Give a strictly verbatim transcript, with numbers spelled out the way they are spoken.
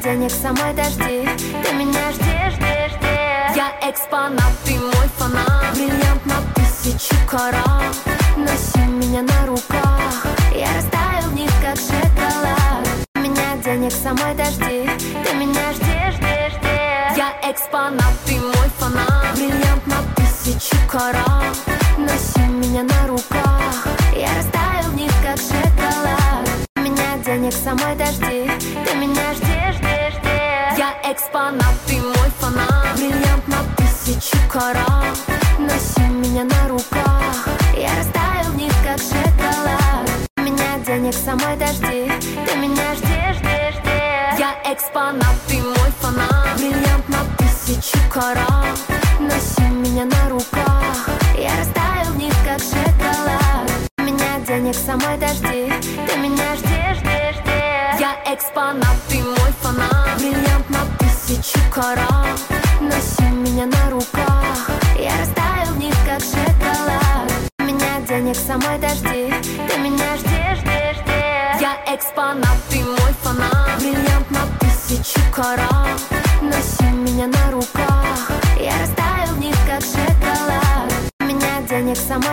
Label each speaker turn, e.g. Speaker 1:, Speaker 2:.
Speaker 1: денег самой дожди. Ты меня ждешь, ждешь, ждешь. Я экспонат, ты мой фанат. Бриллиант на тысячу карат. Носи меня на руках, я растаю в них, как шоколад. У меня денег самой дожди. Ты меня ждешь, ждешь, ждешь. Я экспонат, ты мой фанат. Бриллиант на тысячу карат. Носи меня на руках, я растаю в них, как шоколад. У меня денег самой дожди. Ты меня ждешь, ждешь, ждешь. Я экспонат, ты мой фанат. Бриллиант на тысячу карат. Носи меня на руках, я растаю в них, как шоколад. У меня денег самой дожди. Ты меня ждешь, ждешь, ждешь. Я экспонат, ты мой фанат. Бриллиант на тысячу карат. Носи меня на руках, я растаю в них, как шоколад. У меня денег самой дожди. Ты меня ждешь, ждешь, ждешь. Я экспонат, ты мой фанат. Бриллиант на тысячу карат. Носи меня на руках, я растаю в них, как шоколад. У меня денег самой дожди. Ты меня ждешь, ждешь, ждешь. Я экспонат, ты мой фанат. Бриллиант на тысячу карат. Носи меня на руках, я растаю в них, как шоколад. У меня денег самой